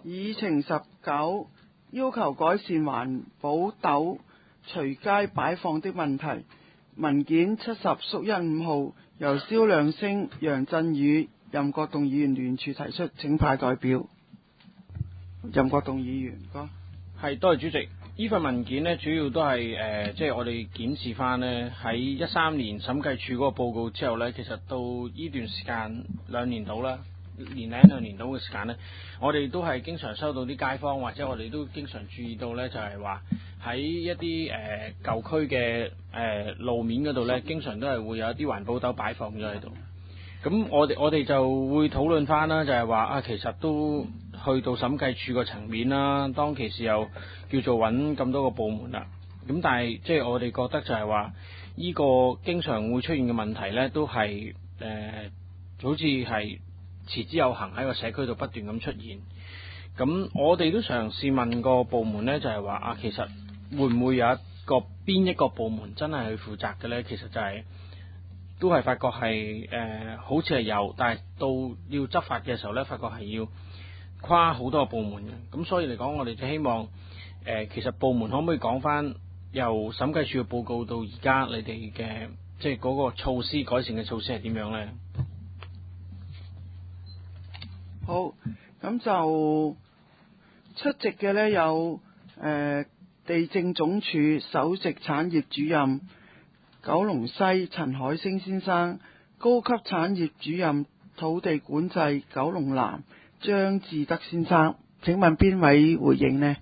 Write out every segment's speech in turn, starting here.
議程19要求改善環保斗隨街擺放的問題，文件70/15號由蕭亮星、楊振宇、任國棟議員聯署提出，請派代表。任國棟議員， 係，多謝主席。呢份文件呢，主要都係即係我哋檢視翻呢，喺13年審計署嗰個報告之後呢，其實到呢段時間2年到啦，年零2年到嘅時間呢，我哋都係經常收到啲街坊，或者我哋都經常注意到呢，就係話喺一啲舊區嘅路面嗰度呢，經常都係會有一啲環保斗擺放咗喺度。咁我哋就會討論翻啦，就係話其實都去到審計署個層面啦，當其時又叫做揾咁多個部門啦。咁但係即係我哋覺得就係話呢個經常會出現嘅問題呢，都係好似係持之有恆喺個社區度不斷咁出現。咁我哋都嘗試問個部門呢，就係話其實會唔會有邊一個部門真係去負責嘅呢？其實就係都係發覺係好似係有，但係到要執法嘅時候呢，發覺係要跨好多個部門嘅。咁所以嚟講，我哋就希望其實部門可唔可以講翻由審計署嘅報告到而家你哋嘅即係嗰個措施改善嘅措施係點樣呢？ 好，咁就出席嘅呢有地政總署首席產業主任九龍西陳海星先生，高級產業主任土地管制九龍南張志德先生。請問邊位回應呢？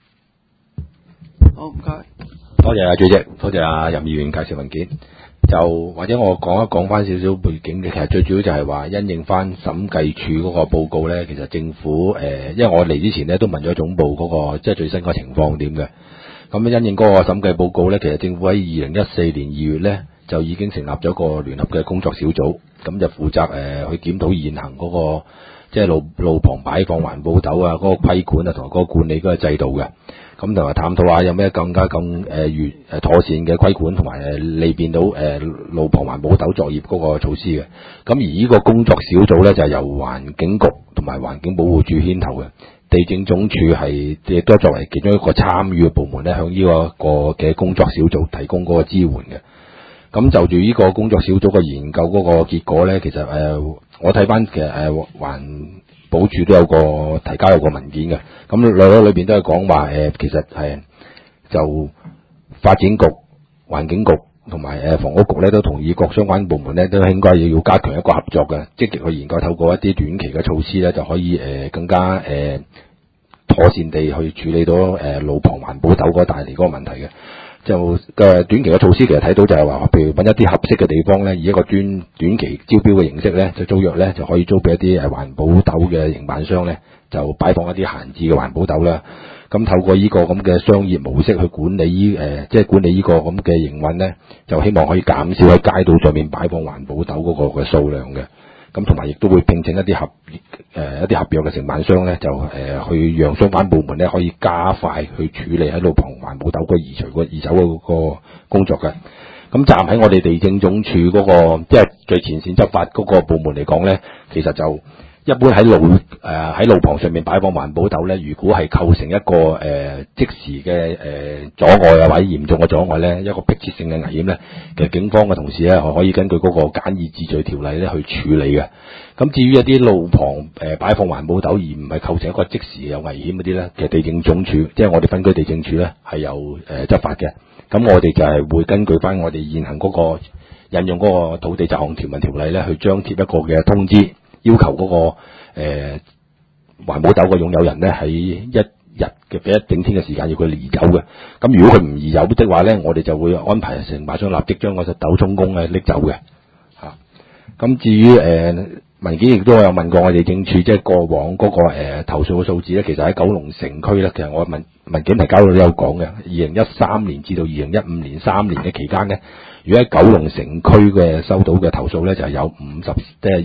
好，唔該。 多謝主席，多謝任議員介紹文件。就或者我講翻少少背景嘅，其實最主要就係話因應翻審計署嗰個報告呢，其實政府因為我嚟之前呢都問咗總部嗰個即係最新個情況點嘅。咁因應嗰個審計報告呢，其實政府喺2014年2月呢就已經成立咗個聯合嘅工作小組，咁就負責去檢討現行嗰個即係路旁擺放環保斗啊嗰個規管啊同埋嗰個管理嗰個制度嘅。咁同埋探討下有咩更妥善嘅規管同埋利便到路旁環保斗作業嗰個措施嘅。咁而呢個工作小組呢，就係由環境局同埋環境保護署牽頭嘅，地政總署係亦都作為其中一個參與嘅部門呢，向呢個嘅工作小組提供嗰個支援嘅。咁就住呢個工作小組嘅研究嗰個結果呢，其實我睇翻其實環保署都有個提交有個文件嘅，咁裏邊都係講話其實就發展局、環境局同埋房屋局咧都同意各相關部門咧都應該要加強一個合作嘅，積極去研究透過一啲短期嘅措施咧就可以更加妥善地去處理到路旁環保斗嗰帶嚟嗰個問題嘅。就嘅短期嘅措施其實睇到就係話，譬如揾一啲合適嘅地方咧，以一個短期招標嘅形式咧，就租約咧就可以租俾一啲環保斗嘅營辦商咧，就擺放一啲閒置嘅環保斗啦。咁透過呢個咁嘅商業模式去管理即係管理呢個咁嘅營運咧，就希望可以減少喺街道上面擺放環保斗嗰個嘅數量嘅。咁同埋亦都會聘請一啲合約嘅承辦商咧，就去讓相關部門咧可以加快去處理喺路旁環保斗個移走嗰個工作嘅。咁站喺我哋地政總署嗰個即係最前線執法嗰個部門嚟講咧，其實就一般喺路旁上面擺放環保斗咧，如果係構成一個即時嘅阻礙啊或者嚴重嘅阻礙咧，一個迫切性嘅危險咧，其實警方嘅同事咧可以根據嗰個簡易治罪條例咧去處理嘅。咁至於一啲路旁擺放環保斗而唔係構成一個即時有危險嗰啲咧，其實地政總署即係我哋分區地政署咧係有執法嘅。咁我哋就係會根據翻我哋現行嗰個引用嗰個土地雜項條文條例咧，去張貼一個嘅通知，要求嗰個環保斗嘅擁有人咧喺一日嘅俾一整天嘅時間要佢移走嘅。咁如果佢唔移走的話咧，我哋就會安排承辦商立即將嗰隻斗充公拎走嘅。咁至於文件亦都有問過我哋政署，即係過往嗰個投訴嘅數字咧，其實喺九龍城區咧，其實我文件提交到都有講嘅。2013年至到2015年3年嘅期間咧，如果喺九龍城區嘅收到嘅投訴咧，就係有即係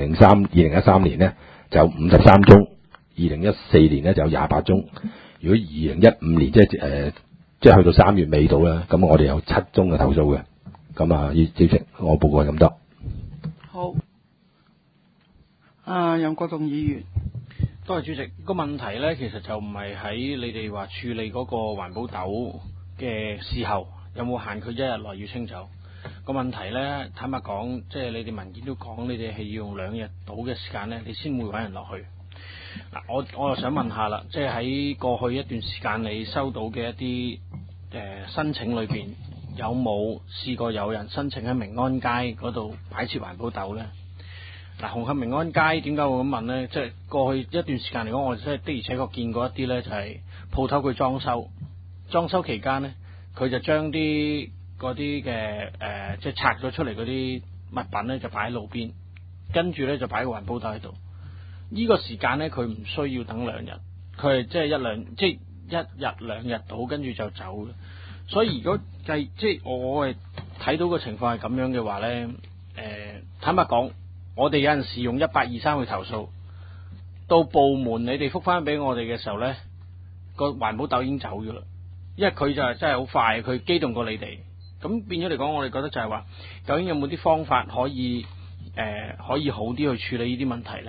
2013年咧就有53宗，2014年咧就有28宗。如果2015年即係去到3月尾到啦，咁我哋有7宗嘅投訴嘅。咁啊，主席，我報告係咁多。 好。任國棟議員。 多謝主席。個問題呢，其實就唔係喺你哋話處理嗰個環保斗嘅時候有冇限佢一日內要清走。個問題呢，坦白講，即係你哋文件都講，你哋係要用2日到嘅時間呢，你先會揾人落去。嗱，我又想問下啦，即係喺過去一段時間你收到嘅一啲申請裏邊，有冇試過有人申請喺明安街嗰度擺設環保斗呢？嗱，紅磡明安街點解會咁問呢？即係過去一段時間嚟講，我真係的而且確見過一啲呢，就係鋪頭佢裝修期間呢，佢就將啲嗰啲嘅即係拆咗出嚟嗰啲物品呢，就擺喺路邊，跟住呢就擺個環保斗喺度。呢個時間呢，佢唔需要等2日，佢係即係一日2日到，跟住就走嘅。所以如果即係我係睇到個情況係咁樣嘅話呢，坦白講，我哋有陣時用1823去投訴，到部門你哋覆翻俾我哋嘅時候呢，個環保斗已經走咗啦，因為佢就係真係好快，佢機動過你哋。咁變咗嚟講，我哋覺得就係話，究竟有冇啲方法可以好啲去處理呢啲問題呢？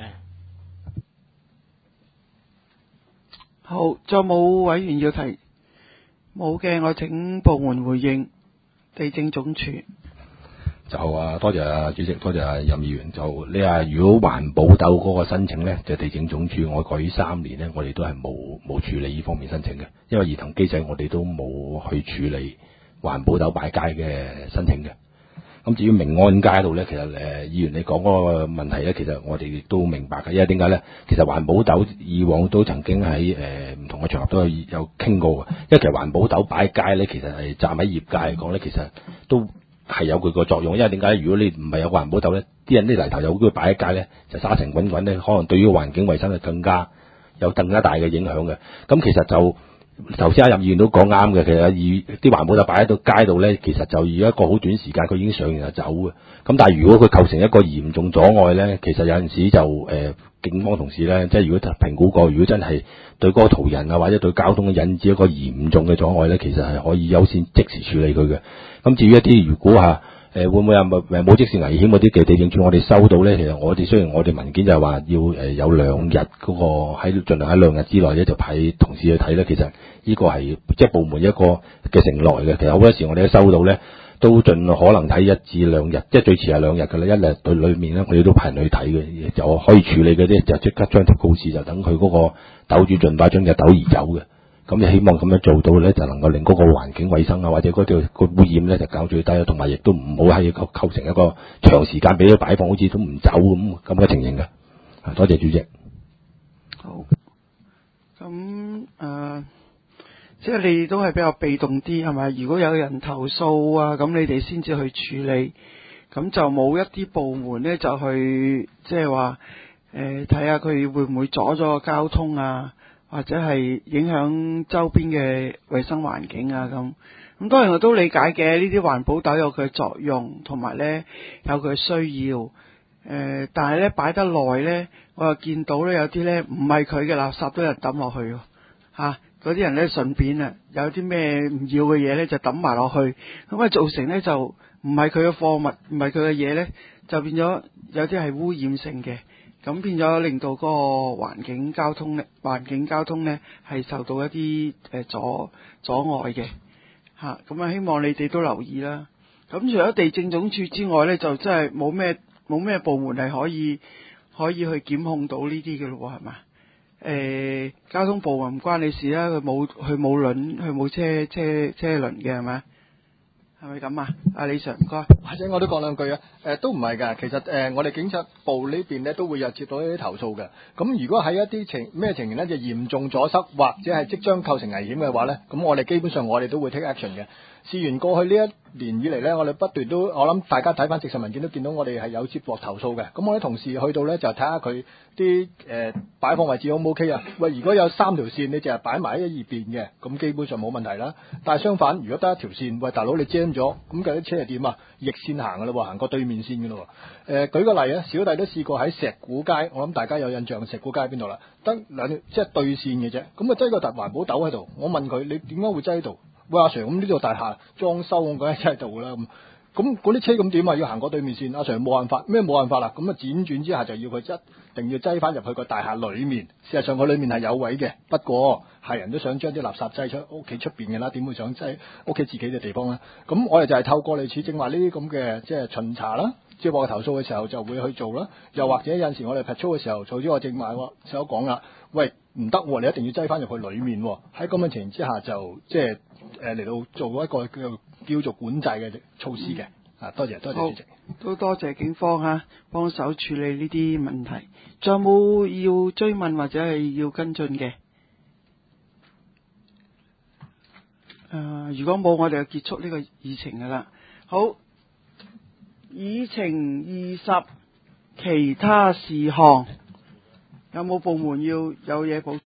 好，仲有冇委員要提？冇嘅，我請部門回應。地政總署。 就多謝主席，多謝任議員。就你話如果環保斗嗰個申請呢，就地政總署我過去3年呢，我哋都係冇處理呢方面申請嘅，因為兒童機制我哋都冇去處理環保斗擺街嘅申請嘅。咁至於明安街度呢，其實議員你講嗰個問題呢，其實我哋亦都明白嘅，因為點解呢？其實環保斗以往都曾經喺唔同嘅場合都有傾過嘅，因為其實環保斗擺街呢，其實係站喺業界嚟講呢，其實都係有佢個作用。因為點解？如果你唔係有個環保斗呢，啲人啲泥頭有機會擺喺街呢，就沙塵滾滾呢，可能對於環境衛生係更加大嘅影響嘅。咁其實就頭先任議員都講啱嘅，其實啲環保斗擺喺度街度呢，其實就以一個好短時間佢已經上完就走嘅。咁但係如果佢構成一個嚴重阻礙呢，其實有陣時就警方同事呢，即係如果評估過，如果真係對嗰個途人啊或者對交通引致一個嚴重嘅阻礙呢，其實係可以優先即時處理佢嘅。咁至於一啲如果會唔會有冇即時危險嗰啲嘅地政處我哋收到呢，其實我哋雖然我哋文件就係話要有2日嗰個盡量喺2日之內呢，就派同事去睇呢。其實呢個係即係部門一個嘅承諾嘅。其實好多時我哋都收到呢，都盡可能睇1至2日，即係最遲係2日㗎啦。1日對裏面呢，我哋都派人去睇嘅，就可以處理嗰啲就即刻張貼告示，就等佢嗰個斗主盡快將隻斗移走嘅。咁就希望咁樣做到呢，就能夠令嗰個環境衛生啊，或者嗰條個污染呢，就減最低，同埋亦都唔好喺個構成一個長時間俾佢擺放，好似都唔走咁嘅情形嘅。多謝主席。 好。咁即係你都係比較被動啲係咪？如果有人投訴啊，咁你哋先至去處理，咁就冇一啲部門呢，就去即係話睇下佢會唔會阻咗個交通啊，或者係影響周邊嘅衛生環境啊咁。咁當然我都理解嘅，呢啲環保斗有佢嘅作用，同埋呢有佢嘅需要。但係呢擺得耐呢，我又見到呢有啲呢唔係佢嘅垃圾都有人抌落去喎嚇。嗰啲人呢順便有啲咩唔要嘅嘢呢就抌埋落去，咁啊造成呢就唔係佢嘅貨物，唔係佢嘅嘢呢，就變咗有啲係污染性嘅，咁變咗令到嗰個環境交通呢係受到一啲阻礙嘅嚇。咁啊希望你哋都留意啦。咁除咗地政總署之外呢，就真係冇咩部門係可以去檢控到呢啲嘅咯喎，係嘛？交通部唔關你事啦，佢冇車輪嘅係咪？係咪咁啊？阿李 Sir 唔該。 或者我都講兩句啊。都唔係㗎，其實我哋警察部呢邊呢都會有接到一啲投訴嘅。咁如果喺一啲咩情形呢，就嚴重阻塞或者係即將構成危險嘅話呢，咁我哋基本上我哋都會 take action 嘅。事緣過去呢1年以嚟呢，我哋不斷都，我諗大家睇翻直述文件都見到我哋係有接獲投訴嘅。咁我啲同事去到呢，就睇下佢啲擺放位置 O 唔 OK 啊？喂，如果有3條線你淨係擺埋喺一邊嘅，咁基本上冇問題啦。但係相反，如果得1條線，喂大佬你 jam 咗，咁嗰啲車係點啊？逆線行㗎啦喎，行過對面線㗎啦喎。舉個例啊，小弟都試過喺石鼓街，我諗大家有印象，石鼓街喺邊度啦？得2條即係對線嘅啫。咁啊擠個環保斗喺度，我問佢你點解會擠喺度？喂阿 Sir，咁呢度大廈裝修，我梗係擠喺度啦。咁咁嗰啲車咁點啊？要行過對面線，阿 Sir 冇辦法，咩冇辦法啦？咁啊輾轉之下就要佢一定要擠翻入去個大廈裏面。事實上佢裏面係有位嘅，不過係人都想將啲垃圾擠出屋企出邊嘅啦，點會想擠屋企自己嘅地方咧？咁我哋就係透過類似正話呢啲咁嘅即係巡查啦，接獲投訴嘅時候就會去做啦。又或者有陣時我哋 patrol 嘅時候，做咗我正話所講啦，喂唔得喎，你一定要擠翻入去裏面喎。喺咁嘅情形之下就即係嚟到做一個叫做管制嘅措施嘅。多謝主席。 都多謝警方嚇幫手處理呢啲問題。仲有冇要追問或者係要跟進嘅？如果冇，我哋就結束呢個議程噶啦。好，議程20其他事項，有冇部門要有嘢補？